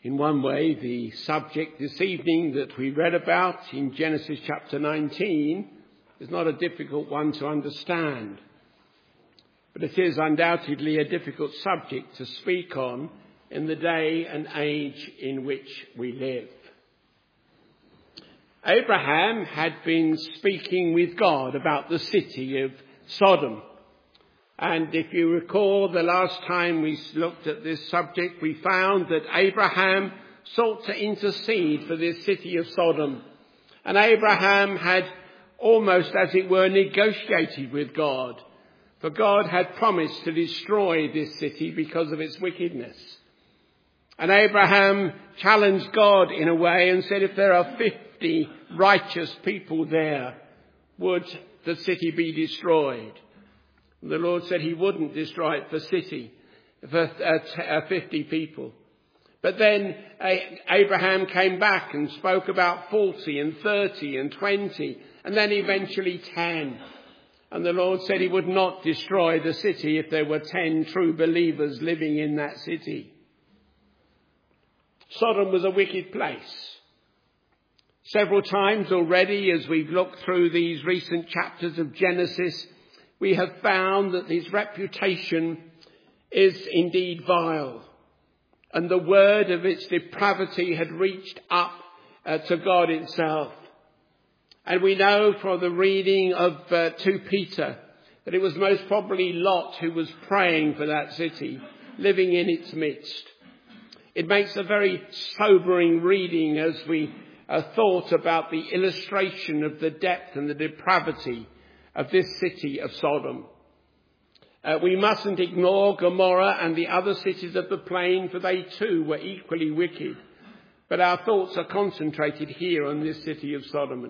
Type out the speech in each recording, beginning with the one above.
In one way, the subject this evening that we read about in Genesis chapter 19 is not a difficult one to understand, but it is undoubtedly a difficult subject to speak on in the day and age in which we live. Abraham had been speaking with God about the city of Sodom. And if you recall, the last time we looked at this subject, we found that Abraham sought to intercede for this city of Sodom. And Abraham had almost, as it were, negotiated with God. For God had promised to destroy this city because of its wickedness. And Abraham challenged God in a way and said, if there are 50 righteous people there, would the city be destroyed? The Lord said he wouldn't destroy it for 50 people. But then Abraham came back and spoke about 40 and 30 and 20 and then eventually 10. And the Lord said he would not destroy the city if there were 10 true believers living in that city. Sodom was a wicked place. Several times already, as we've looked through these recent chapters of Genesis, we have found that his reputation is indeed vile, and the word of its depravity had reached up to God itself. And we know from the reading of 2 Peter that it was most probably Lot who was praying for that city, living in its midst. It makes a very sobering reading as we thought about the illustration of the depth and the depravity of this city of Sodom. We mustn't ignore Gomorrah and the other cities of the plain, for they too were equally wicked. But our thoughts are concentrated here on this city of Sodom.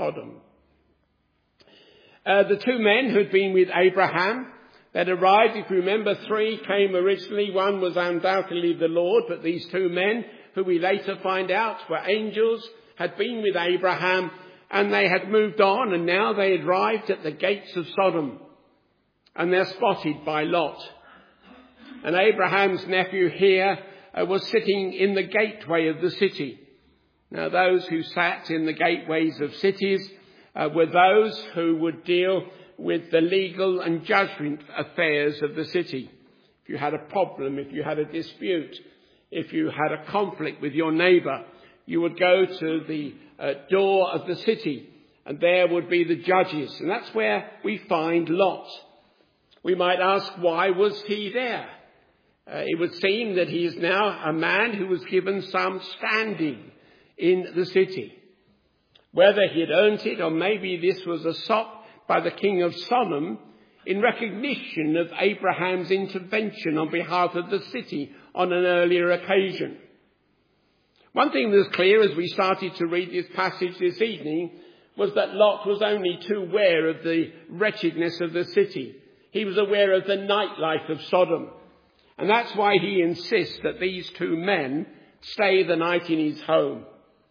The 2 men who had been with Abraham, that arrived, if you remember, 3 came originally. One was undoubtedly the Lord, but these 2 men, who we later find out were angels, had been with Abraham, and they had moved on, and now they had arrived at the gates of Sodom. And they're spotted by Lot. And Abraham's nephew here was sitting in the gateway of the city. Now, those who sat in the gateways of cities were those who would deal with the legal and judgment affairs of the city. If you had a problem, if you had a dispute, if you had a conflict with your neighbour, you would go to the door of the city, and there would be the judges. And that's where we find Lot. We might ask, why was he there? It would seem that he is now a man who was given some standing in the city. Whether he had earned it, or maybe this was a sop by the king of Sodom in recognition of Abraham's intervention on behalf of the city on an earlier occasion. One thing that was clear as we started to read this passage this evening was that Lot was only too aware of the wretchedness of the city. He was aware of the nightlife of Sodom. And that's why he insists that these 2 men stay the night in his home.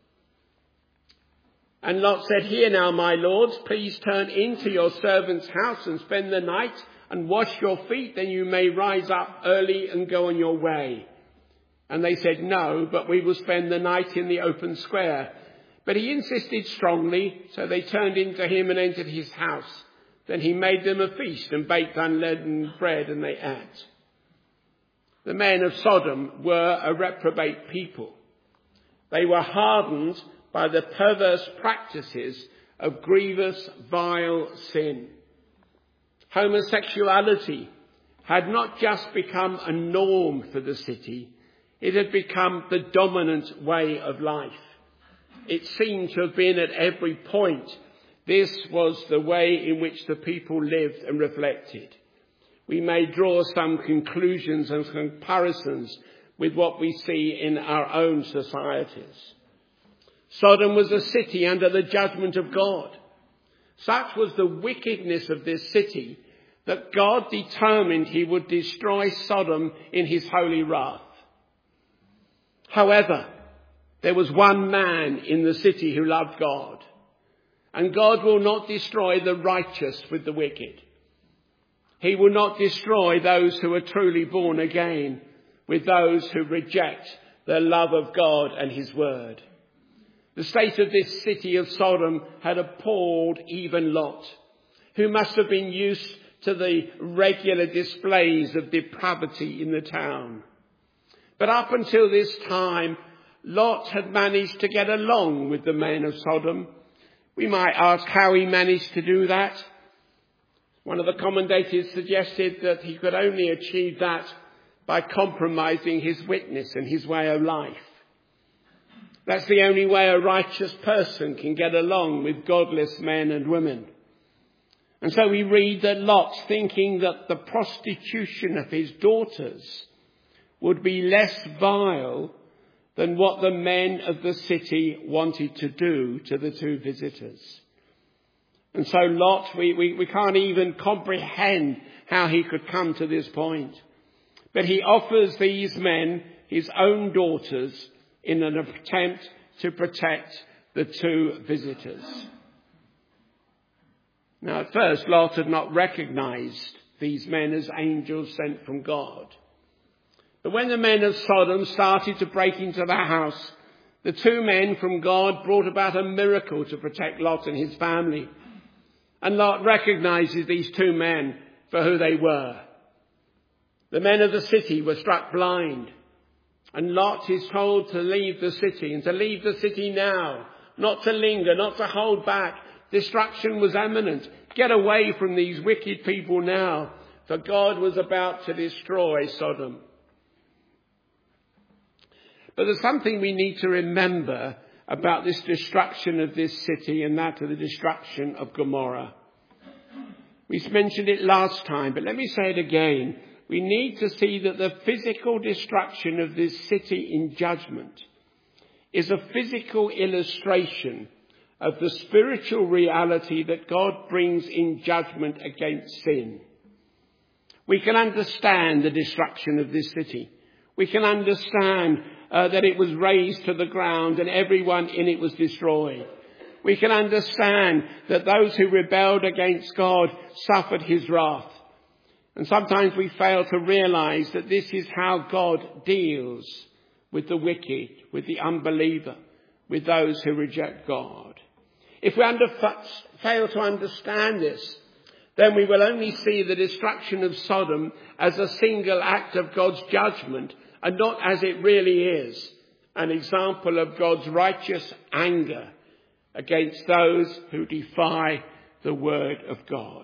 And Lot said, "Here now, my lords, please turn into your servant's house and spend the night and wash your feet, then you may rise up early and go on your way." And they said, "No, but we will spend the night in the open square." But he insisted strongly, so they turned into him and entered his house. Then he made them a feast and baked unleavened bread, and they ate. The men of Sodom were a reprobate people. They were hardened by the perverse practices of grievous, vile sin. Homosexuality had not just become a norm for the city, it had become the dominant way of life. It seemed to have been at every point. This was the way in which the people lived and reflected. We may draw some conclusions and comparisons with what we see in our own societies. Sodom was a city under the judgment of God. Such was the wickedness of this city that God determined he would destroy Sodom in his holy wrath. However, there was one man in the city who loved God, and God will not destroy the righteous with the wicked. He will not destroy those who are truly born again with those who reject the love of God and his word. The state of this city of Sodom had appalled even Lot, who must have been used to the regular displays of depravity in the town. But up until this time, Lot had managed to get along with the men of Sodom. We might ask how he managed to do that. One of the commentators suggested that he could only achieve that by compromising his witness and his way of life. That's the only way a righteous person can get along with godless men and women. And so we read that Lot, thinking that the prostitution of his daughters would be less vile than what the men of the city wanted to do to the two visitors. And so Lot, we can't even comprehend how he could come to this point. But he offers these men his own daughters in an attempt to protect the two visitors. Now, at first, Lot had not recognized these men as angels sent from God. But when the men of Sodom started to break into the house, the two men from God brought about a miracle to protect Lot and his family. And Lot recognizes these two men for who they were. The men of the city were struck blind. And Lot is told to leave the city, and to leave the city now, not to linger, not to hold back. Destruction was imminent. Get away from these wicked people now, for God was about to destroy Sodom. But there's something we need to remember about this destruction of this city and that of the destruction of Gomorrah. We mentioned it last time, but let me say it again. We need to see that the physical destruction of this city in judgment is a physical illustration of the spiritual reality that God brings in judgment against sin. We can understand the destruction of this city. We can understand that it was razed to the ground and everyone in it was destroyed. We can understand that those who rebelled against God suffered his wrath. And sometimes we fail to realize that this is how God deals with the wicked, with the unbeliever, with those who reject God. If we fail to understand this, then we will only see the destruction of Sodom as a single act of God's judgment and not as it really is, an example of God's righteous anger against those who defy the word of God.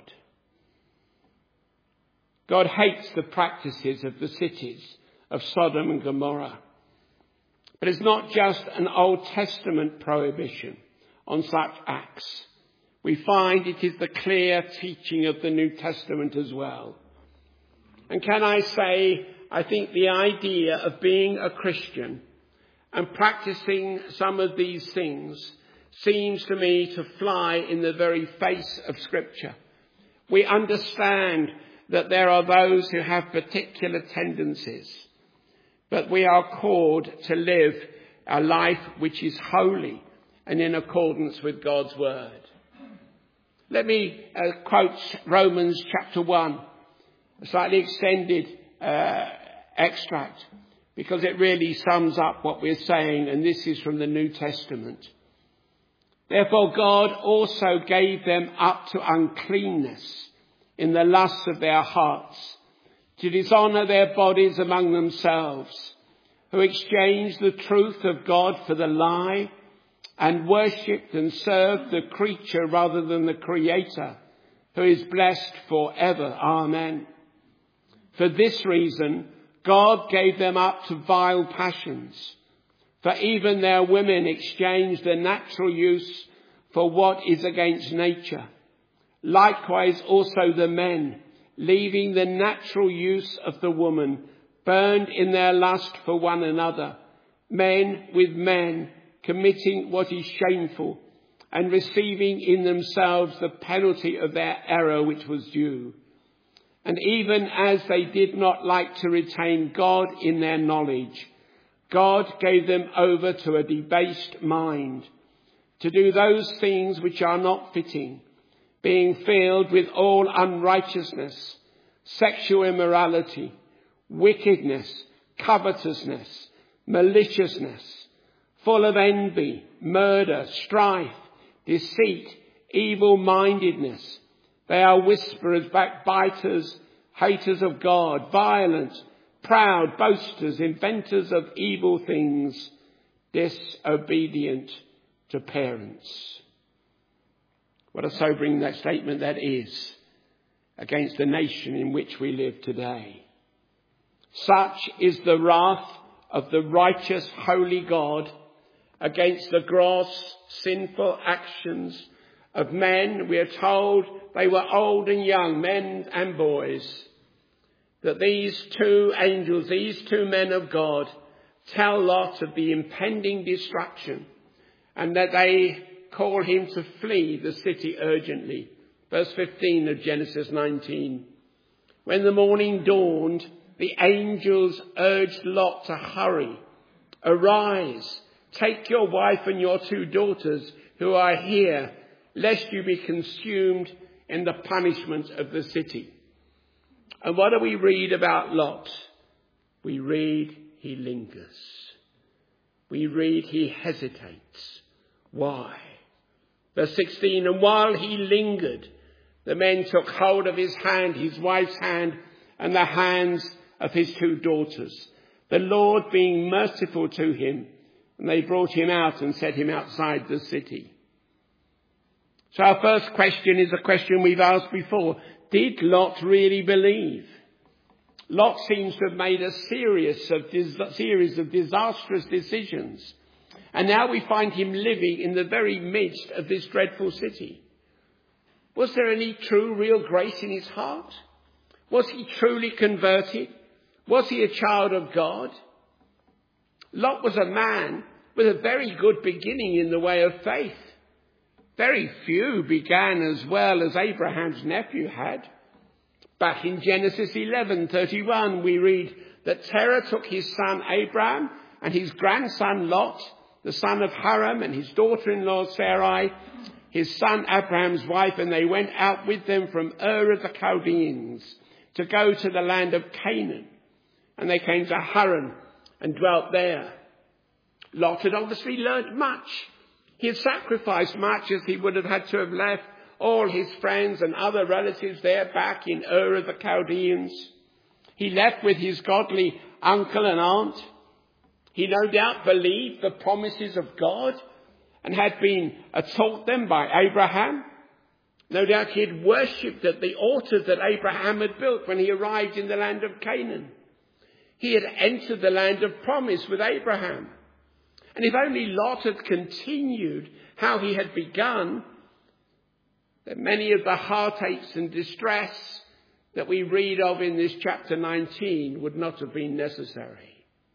God hates the practices of the cities of Sodom and Gomorrah. But it's not just an Old Testament prohibition on such acts. We find it is the clear teaching of the New Testament as well. And can I say, I think the idea of being a Christian and practicing some of these things seems to me to fly in the very face of Scripture. We understand that there are those who have particular tendencies, but we are called to live a life which is holy and in accordance with God's word. Let me quote Romans chapter 1, a slightly extended extract, because it really sums up what we're saying, and this is from the New Testament. Therefore God also gave them up to uncleanness in the lusts of their hearts, to dishonour their bodies among themselves, who exchanged the truth of God for the lie, and worshipped and served the creature rather than the Creator, who is blessed forever. Amen. For this reason, God gave them up to vile passions, for even their women exchanged the natural use for what is against nature. Likewise also the men, leaving the natural use of the woman, burned in their lust for one another, men with men, committing what is shameful, and receiving in themselves the penalty of their error which was due. And even as they did not like to retain God in their knowledge, God gave them over to a debased mind, to do those things which are not fitting, being filled with all unrighteousness, sexual immorality, wickedness, covetousness, maliciousness, full of envy, murder, strife, deceit, evil-mindedness. They are whisperers, backbiters, haters of God, violent, proud, boasters, inventors of evil things, disobedient to parents. What a sobering that statement that is against the nation in which we live today. Such is the wrath of the righteous, holy God against the gross, sinful actions of men. We are told they were old and young, men and boys, that these two angels, these two men of God, tell Lot of the impending destruction and that they call him to flee the city urgently. Verse 15 of Genesis 19. When the morning dawned, the angels urged Lot to hurry. Arise, take your wife and your 2 daughters who are here, lest you be consumed in the punishment of the city. And what do we read about Lot? We read he lingers. We read he hesitates. Why? Verse 16, and while he lingered, the men took hold of his hand, his wife's hand, and the hands of his 2 daughters, the Lord being merciful to him, and they brought him out and set him outside the city. So our first question is a question we've asked before. Did Lot really believe? Lot seems to have made a series of disastrous decisions. And now we find him living in the very midst of this dreadful city. Was there any true, real grace in his heart? Was he truly converted? Was he a child of God? Lot was a man with a very good beginning in the way of faith. Very few began as well as Abraham's nephew had. Back in Genesis 11:31, we read that Terah took his son Abraham and his grandson Lot, the son of Haran, and his daughter-in-law Sarai, his son Abraham's wife, and they went out with them from Ur of the Chaldeans to go to the land of Canaan. And they came to Haran and dwelt there. Lot had obviously learnt much. He had sacrificed much, as he would have had to have left all his friends and other relatives there back in Ur of the Chaldeans. He left with his godly uncle and aunt. He no doubt believed the promises of God and had been taught them by Abraham. No doubt he had worshipped at the altars that Abraham had built when he arrived in the land of Canaan. He had entered the land of promise with Abraham. And if only Lot had continued how he had begun, that many of the heartaches and distress that we read of in this chapter 19 would not have been necessary.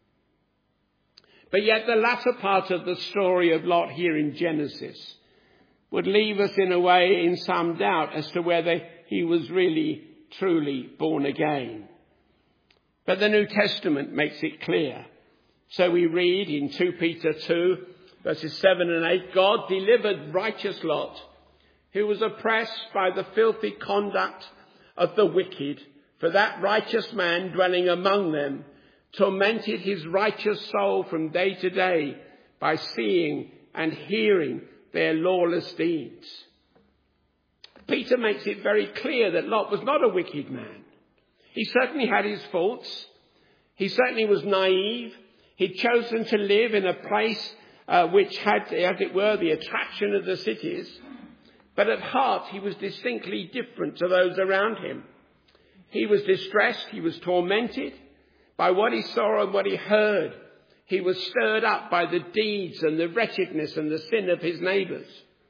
But yet the latter part of the story of Lot here in Genesis would leave us in a way in some doubt as to whether he was really, truly born again. But the New Testament makes it clear. So we read in 2 Peter 2, verses 7 and 8, God delivered righteous Lot, who was oppressed by the filthy conduct of the wicked, for that righteous man dwelling among them tormented his righteous soul from day to day by seeing and hearing their lawless deeds. Peter makes it very clear that Lot was not a wicked man. He certainly had his faults. He certainly was naive. He'd chosen to live in a place which had, as it were, the attraction of the cities. But at heart, he was distinctly different to those around him. He was distressed. He was tormented by what he saw and what he heard. He was stirred up by the deeds and the wretchedness and the sin of his neighbours.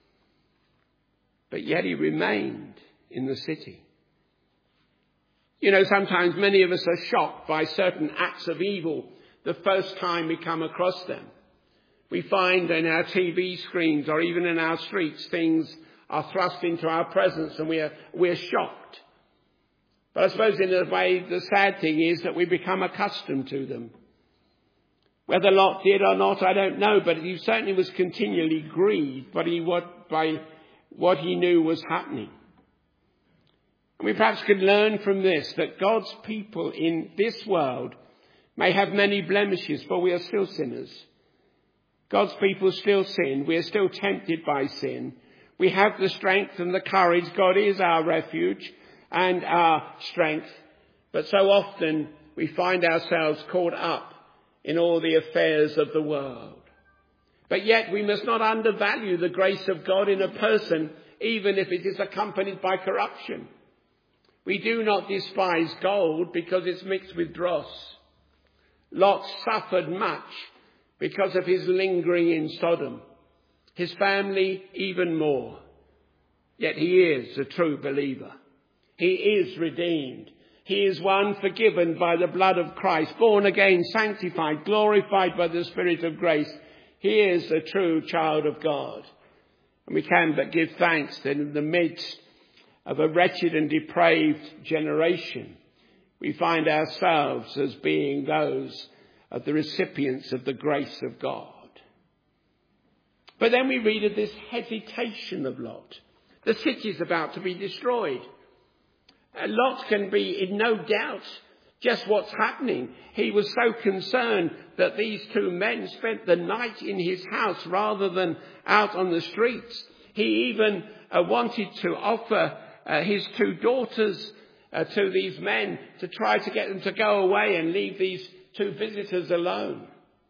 But yet he remained in the city. You know, sometimes many of us are shocked by certain acts of evil the first time we come across them. We find in our TV screens or even in our streets things are thrust into our presence and we're shocked. But I suppose in a way the sad thing is that we become accustomed to them. Whether Lot did or not, I don't know, but he certainly was continually grieved by what he knew was happening. And we perhaps could learn from this that God's people in this world may have many blemishes, for we are still sinners. God's people still sin. We are still tempted by sin. We have the strength and the courage. God is our refuge and our strength. But so often we find ourselves caught up in all the affairs of the world. But yet we must not undervalue the grace of God in a person, even if it is accompanied by corruption. We do not despise gold because it's mixed with dross. Lot suffered much because of his lingering in Sodom. His family even more. Yet he is a true believer. He is redeemed. He is one forgiven by the blood of Christ, born again, sanctified, glorified by the Spirit of grace. He is a true child of God. And we can but give thanks that in the midst of a wretched and depraved generation, we find ourselves as being those of the recipients of the grace of God. But then we read of this hesitation of Lot. The city is about to be destroyed. Lot can be in no doubt just what's happening. He was so concerned that these two men spent the night in his house rather than out on the streets. He even wanted to offer his two daughters to these men to try to get them to go away and leave these two visitors alone.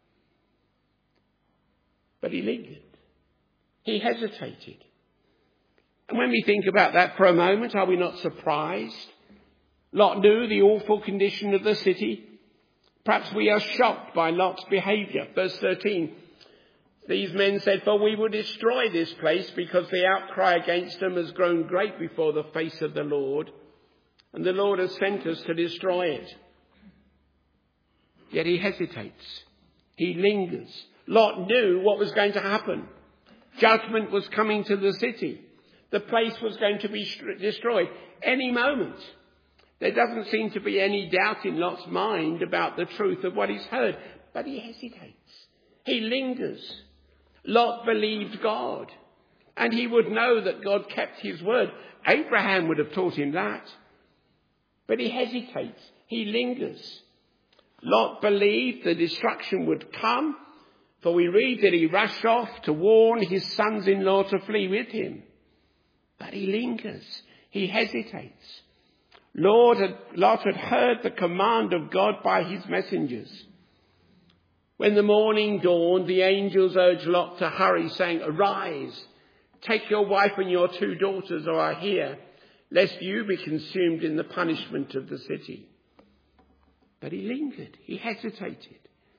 But he lingered. He hesitated. And when we think about that for a moment, are we not surprised? Lot knew the awful condition of the city. Perhaps we are shocked by Lot's behaviour. Verse 13. These men said, "For we will destroy this place because the outcry against them has grown great before the face of the Lord. And the Lord has sent us to destroy it." Yet he hesitates. He lingers. Lot knew what was going to happen. Judgment was coming to the city. The place was going to be destroyed any moment. There doesn't seem to be any doubt in Lot's mind about the truth of what he's heard. But he hesitates. He lingers. Lot believed God. And he would know that God kept his word. Abraham would have taught him that. But he hesitates. He lingers. Lot believed the destruction would come. For we read that he rushed off to warn his sons-in-law to flee with him. But he lingers. He hesitates. Lot had heard the command of God by his messengers. When the morning dawned, the angels urged Lot to hurry, saying, "Arise, take your wife and your two daughters who are here, lest you be consumed in the punishment of the city." But he lingered. He hesitated.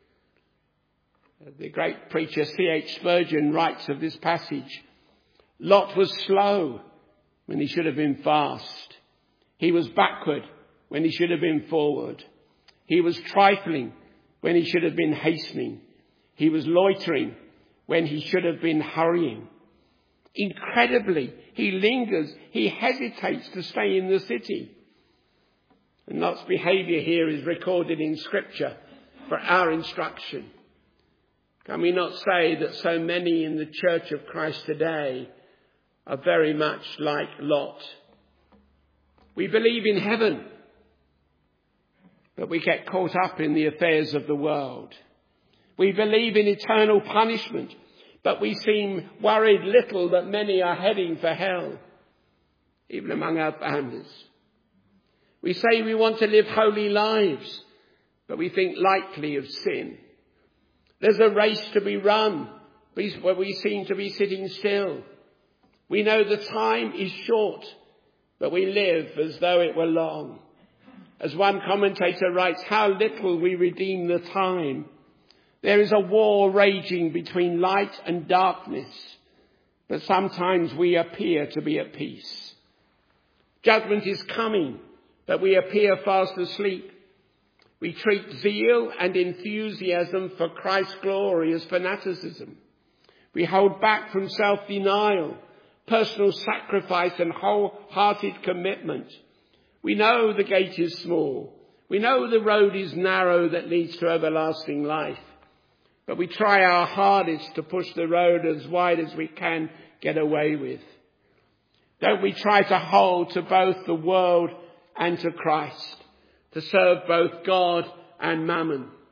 The great preacher C.H. Spurgeon writes of this passage, "Lot was slow when he should have been fast. He was backward when he should have been forward. He was trifling when he should have been hastening. He was loitering when he should have been hurrying." Incredibly, he lingers. He hesitates to stay in the city. And Lot's behaviour here is recorded in Scripture for our instruction. Can we not say that so many in the Church of Christ today are very much like Lot? We believe in heaven, but we get caught up in the affairs of the world. We believe in eternal punishment, but we seem worried little that many are heading for hell, even among our families. We say we want to live holy lives, but we think lightly of sin. There's a race to be run, where we seem to be sitting still. We know the time is short, but we live as though it were long. As one commentator writes, "How little we redeem the time. There is a war raging between light and darkness, but sometimes we appear to be at peace. Judgment is coming, but we appear fast asleep. We treat zeal and enthusiasm for Christ's glory as fanaticism. We hold back from self-denial, personal sacrifice and wholehearted commitment. We know the gate is small. We know the road is narrow that leads to everlasting life. But we try our hardest to push the road as wide as we can get away with. Don't we try to hold to both the world and to Christ, to serve both God and mammon?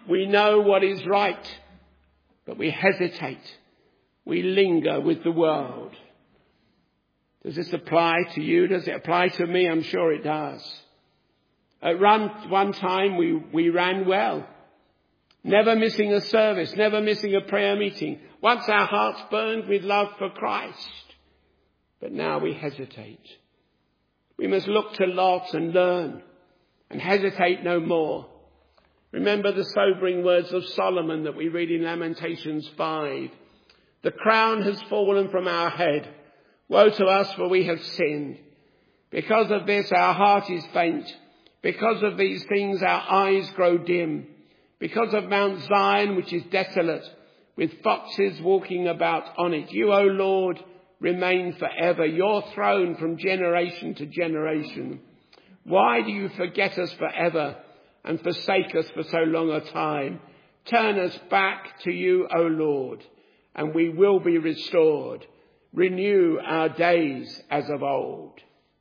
We know what is right, but we hesitate. We linger with the world. Does this apply to you? Does it apply to me? I'm sure it does. At one time we ran well. Never missing a service, never missing a prayer meeting. Once our hearts burned with love for Christ. But now we hesitate. We must look to Lot and learn and hesitate no more. Remember the sobering words of Solomon that we read in Lamentations 5. The crown has fallen from our head. Woe to us, for we have sinned. Because of this our heart is faint. Because of these things our eyes grow dim. Because of Mount Zion, which is desolate, with foxes walking about on it. You, O Lord, remain forever, your throne from generation to generation. Why do you forget us forever and forsake us for so long a time? Turn us back to you, O Lord, and we will be restored. Renew our days as of old.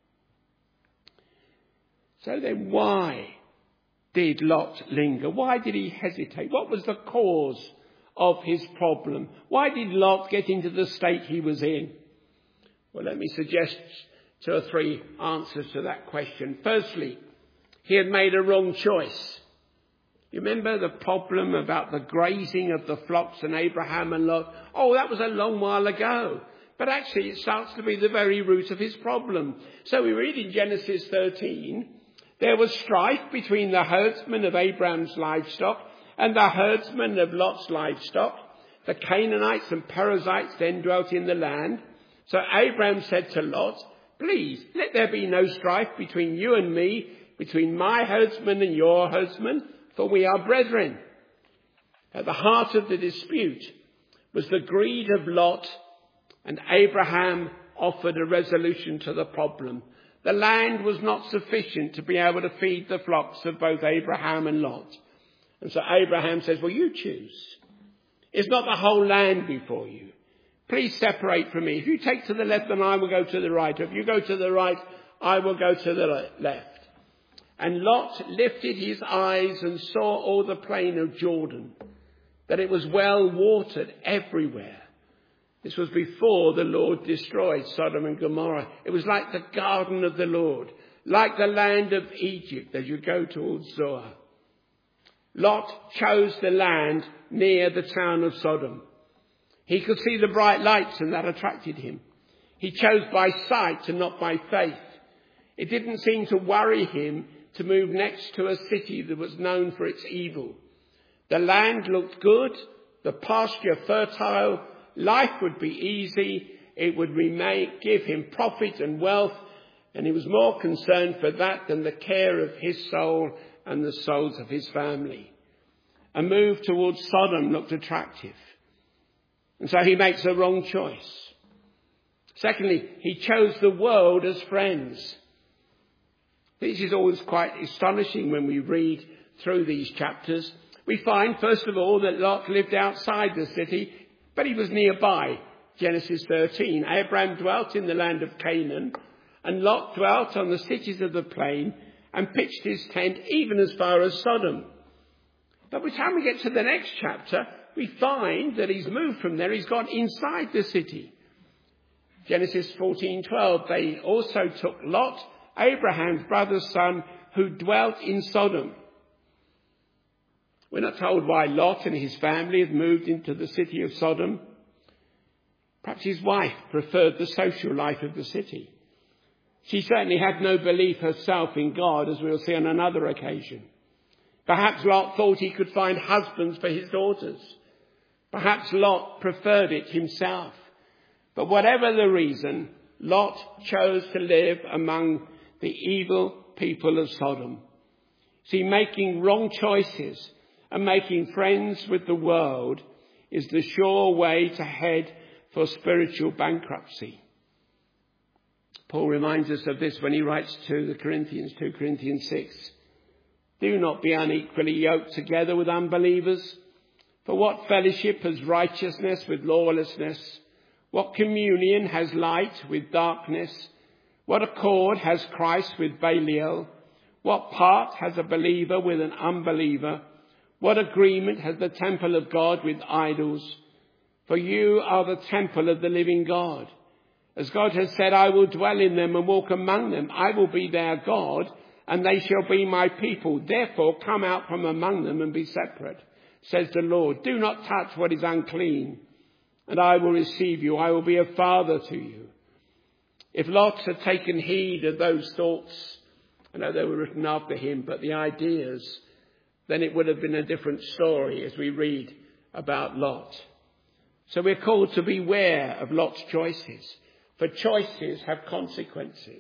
So then why did Lot linger? Why did he hesitate? What was the cause of his problem? Why did Lot get into the state he was in? Well, let me suggest 2 or 3 answers to that question. Firstly, he had made a wrong choice. You remember the problem about the grazing of the flocks and Abraham and Lot? Oh, that was a long while ago. But actually it starts to be the very root of his problem. So we read in Genesis 13, there was strife between the herdsmen of Abraham's livestock and the herdsmen of Lot's livestock. The Canaanites and Perizzites then dwelt in the land. So Abraham said to Lot, please, let there be no strife between you and me, between my herdsmen and your herdsmen, for we are brethren. At the heart of the dispute was the greed of Lot, and Abraham offered a resolution to the problem. The land was not sufficient to be able to feed the flocks of both Abraham and Lot. And so Abraham says, well, you choose. It's not the whole land before you. Please separate from me. If you take to the left, then I will go to the right. If you go to the right, I will go to the left. And Lot lifted his eyes and saw all the plain of Jordan, that it was well watered everywhere. This was before the Lord destroyed Sodom and Gomorrah. It was like the garden of the Lord, like the land of Egypt as you go towards Zoar. Lot chose the land near the town of Sodom. He could see the bright lights and that attracted him. He chose by sight and not by faith. It didn't seem to worry him to move next to a city that was known for its evil. The land looked good, the pasture fertile, life would be easy, it would give him profit and wealth, and he was more concerned for that than the care of his soul and the souls of his family. A move towards Sodom looked attractive, and so he makes a wrong choice. Secondly, he chose the world as friends. This is always quite astonishing when we read through these chapters. We find, first of all, that Lot lived outside the city, but he was nearby. Genesis 13. Abraham dwelt in the land of Canaan, and Lot dwelt on the cities of the plain and pitched his tent even as far as Sodom. But by the time we get to the next chapter, we find that he's moved from there. He's gone inside the city. Genesis 14:12. They also took Lot, Abraham's brother's son, who dwelt in Sodom. We're not told why Lot and his family had moved into the city of Sodom. Perhaps his wife preferred the social life of the city. She certainly had no belief herself in God, as we'll see on another occasion. Perhaps Lot thought he could find husbands for his daughters. Perhaps Lot preferred it himself. But whatever the reason, Lot chose to live among the evil people of Sodom. See, making wrong choices and making friends with the world is the sure way to head for spiritual bankruptcy. Paul reminds us of this when he writes to the Corinthians, 2 Corinthians 6. Do not be unequally yoked together with unbelievers. For what fellowship has righteousness with lawlessness? What communion has light with darkness? What accord has Christ with Belial? What part has a believer with an unbeliever? What agreement has the temple of God with idols? For you are the temple of the living God. As God has said, I will dwell in them and walk among them. I will be their God, and they shall be my people. Therefore, come out from among them and be separate, says the Lord. Do not touch what is unclean, and I will receive you. I will be a father to you. If Lot had taken heed of those thoughts, I know they were written after him, but the ideas, then it would have been a different story as we read about Lot. So we're called to beware of Lot's choices, for choices have consequences.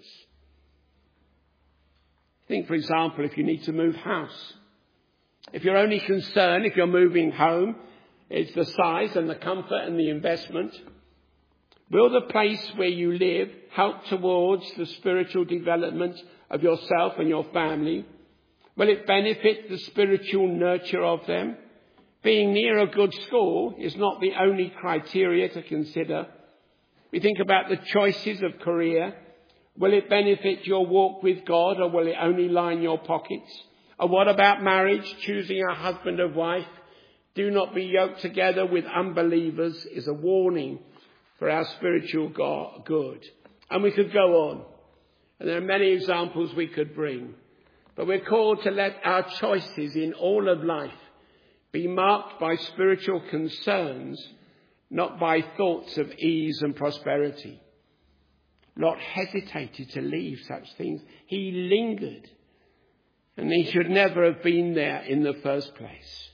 Think, for example, if you need to move house. If your only concern, if you're moving home, is the size and the comfort and the investment, will the place where you live help towards the spiritual development of yourself and your family? Will it benefit the spiritual nurture of them? Being near a good school is not the only criteria to consider. We think about the choices of career. Will it benefit your walk with God, or will it only line your pockets? Or what about marriage, choosing a husband or wife? Do not be yoked together with unbelievers is a warning for our spiritual good. And we could go on. And there are many examples we could bring. But we're called to let our choices in all of life be marked by spiritual concerns, not by thoughts of ease and prosperity. Lot hesitated to leave such things. He lingered. And he should never have been there in the first place.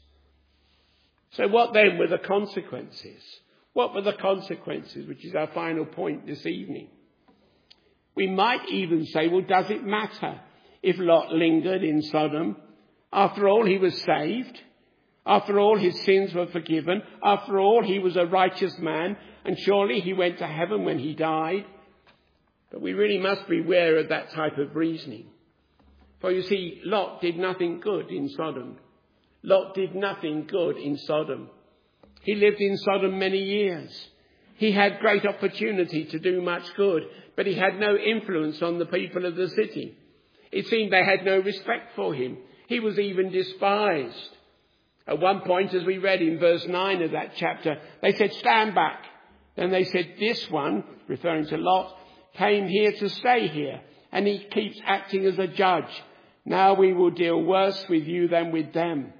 So what then were the consequences? What were the consequences, which is our final point this evening? We might even say, well, does it matter if Lot lingered in Sodom? After all, he was saved. After all, his sins were forgiven. After all, he was a righteous man, and surely he went to heaven when he died. But we really must beware of that type of reasoning. For you see, Lot did nothing good in Sodom. Lot did nothing good in Sodom. He lived in Sodom many years. He had great opportunity to do much good, but he had no influence on the people of the city. It seemed they had no respect for him. He was even despised. At one point, as we read in verse 9 of that chapter, they said, stand back. Then they said, this one, referring to Lot, came here to stay here, and he keeps acting as a judge. Now we will deal worse with you than with them.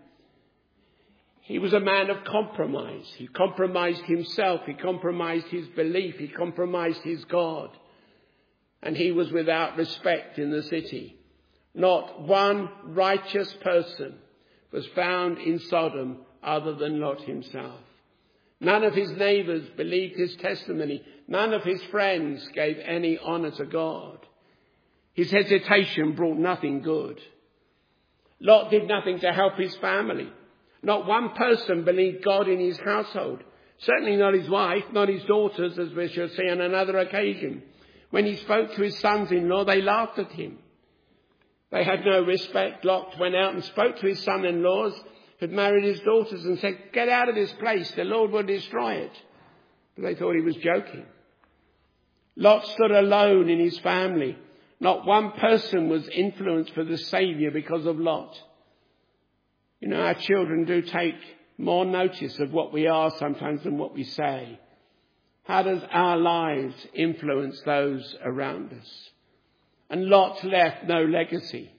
He was a man of compromise. He compromised himself. He compromised his belief. He compromised his God. And he was without respect in the city. Not one righteous person was found in Sodom other than Lot himself. None of his neighbours believed his testimony. None of his friends gave any honour to God. His hesitation brought nothing good. Lot did nothing to help his family. Not one person believed God in his household. Certainly not his wife, not his daughters, as we shall see on another occasion. When he spoke to his sons-in-law, they laughed at him. They had no respect. Lot went out and spoke to his son-in-laws, who had married his daughters, and said, get out of this place, the Lord will destroy it. But they thought he was joking. Lot stood alone in his family. Not one person was influenced for the Saviour because of Lot. You know, our children do take more notice of what we are sometimes than what we say. How does our lives influence those around us? And Lot left no legacy.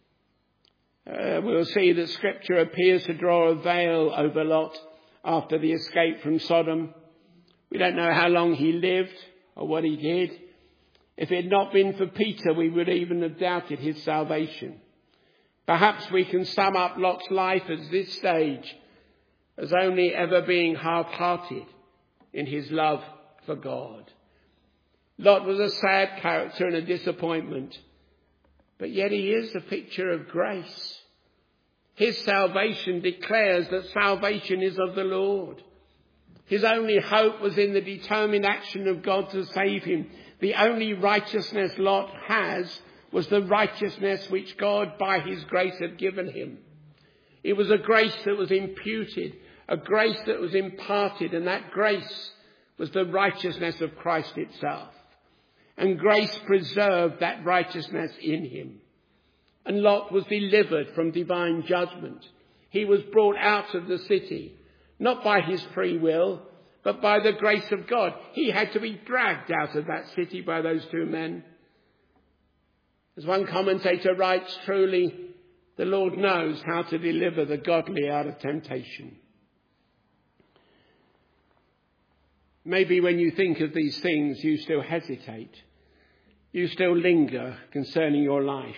We'll see that Scripture appears to draw a veil over Lot after the escape from Sodom. We don't know how long he lived or what he did. If it had not been for Peter, we would even have doubted his salvation. Perhaps we can sum up Lot's life at this stage as only ever being half-hearted in his love for God. Lot was a sad character and a disappointment, but yet he is a picture of grace. His salvation declares that salvation is of the Lord. His only hope was in the determined action of God to save him. The only righteousness Lot has was the righteousness which God by his grace had given him. It was a grace that was imputed, a grace that was imparted, and that grace was the righteousness of Christ itself. And grace preserved that righteousness in him. And Lot was delivered from divine judgment. He was brought out of the city, not by his free will, but by the grace of God. He had to be dragged out of that city by those two men. As one commentator writes, truly, the Lord knows how to deliver the godly out of temptation. Maybe when you think of these things, you still hesitate. You still linger concerning your life.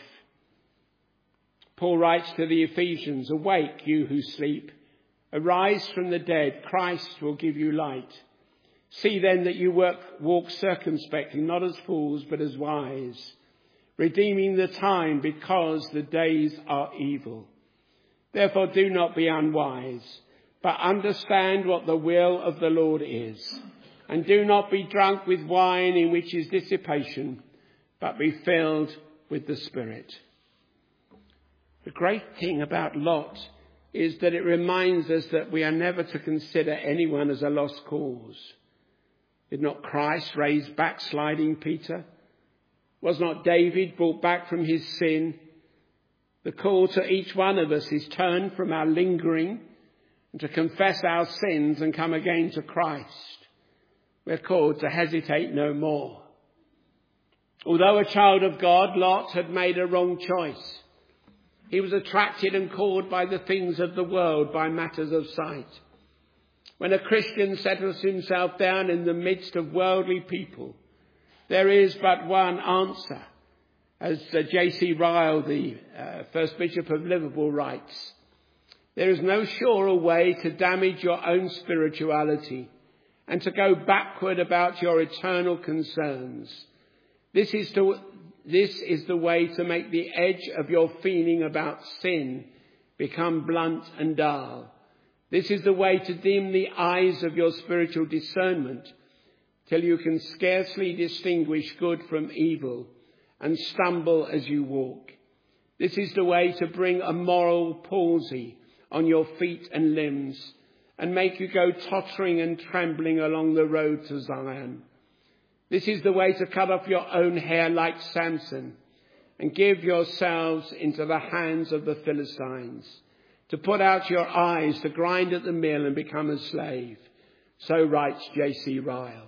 Paul writes to the Ephesians, awake, you who sleep. Arise from the dead. Christ will give you light. See then that you walk circumspectly, not as fools, but as wise, redeeming the time because the days are evil. Therefore do not be unwise, but understand what the will of the Lord is. And do not be drunk with wine in which is dissipation, but be filled with the Spirit. The great thing about Lot is that it reminds us that we are never to consider anyone as a lost cause. Did not Christ raise backsliding Peter? Was not David brought back from his sin? The call to each one of us is turn from our lingering and to confess our sins and come again to Christ. We're called to hesitate no more. Although a child of God, Lot had made a wrong choice. He was attracted and called by the things of the world, by matters of sight. When a Christian settles himself down in the midst of worldly people, there is but one answer. As J.C. Ryle, the first Bishop of Liverpool, writes, there is no surer way to damage your own spirituality and to go backward about your eternal concerns. This is the way to make the edge of your feeling about sin become blunt and dull. This is the way to dim the eyes of your spiritual discernment till you can scarcely distinguish good from evil and stumble as you walk. This is the way to bring a moral palsy on your feet and limbs and make you go tottering and trembling along the road to Zion. This is the way to cut off your own hair like Samson and give yourselves into the hands of the Philistines, to put out your eyes, to grind at the mill and become a slave. So writes J.C. Ryle.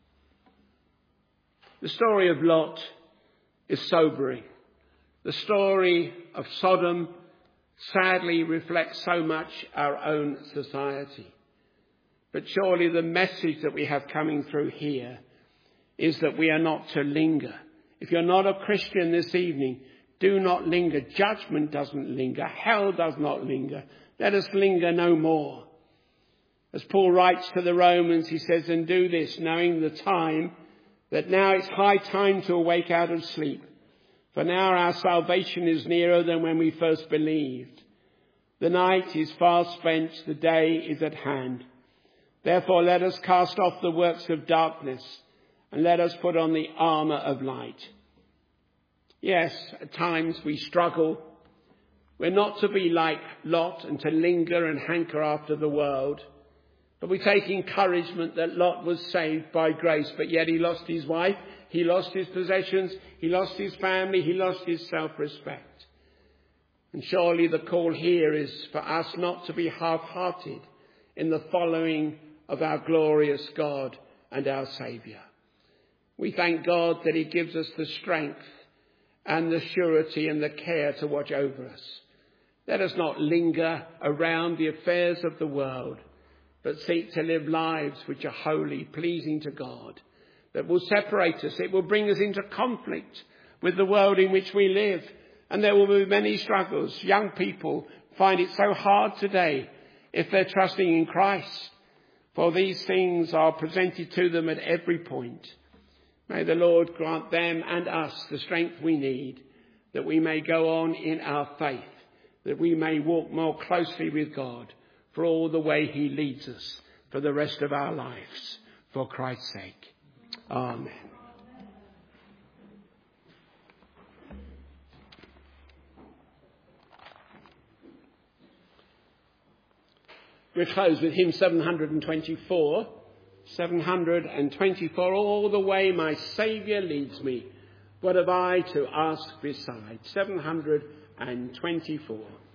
The story of Lot is sobering. The story of Sodom sadly reflects so much our own society. But surely the message that we have coming through here is that we are not to linger. If you're not a Christian this evening, do not linger. Judgment doesn't linger. Hell does not linger. Let us linger no more. As Paul writes to the Romans, he says, and do this, knowing the time, that now it's high time to awake out of sleep. For now our salvation is nearer than when we first believed. The night is far spent, the day is at hand. Therefore let us cast off the works of darkness, and let us put on the armour of light. Yes, at times we struggle. We're not to be like Lot and to linger and hanker after the world. But we take encouragement that Lot was saved by grace, but yet he lost his wife, he lost his possessions, he lost his family, he lost his self-respect. And surely the call here is for us not to be half-hearted in the following of our glorious God and our Saviour. We thank God that he gives us the strength and the surety and the care to watch over us. Let us not linger around the affairs of the world, but seek to live lives which are holy, pleasing to God, that will separate us. It will bring us into conflict with the world in which we live. And there will be many struggles. Young people find it so hard today if they're trusting in Christ, for these things are presented to them at every point. May the Lord grant them and us the strength we need, that we may go on in our faith, that we may walk more closely with God for all the way he leads us for the rest of our lives, for Christ's sake. Amen. We'll close with hymn 724. 724, all the way my Saviour leads me. What have I to ask beside? 724.